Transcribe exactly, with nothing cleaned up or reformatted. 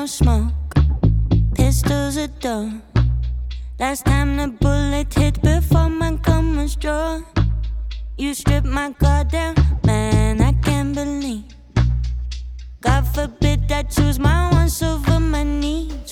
no smoke. Pistols are done. Last time the bullet hit before my gun was drawn. You stripped my guard down, man, I can't believe. God forbid I choose my wants over my needs.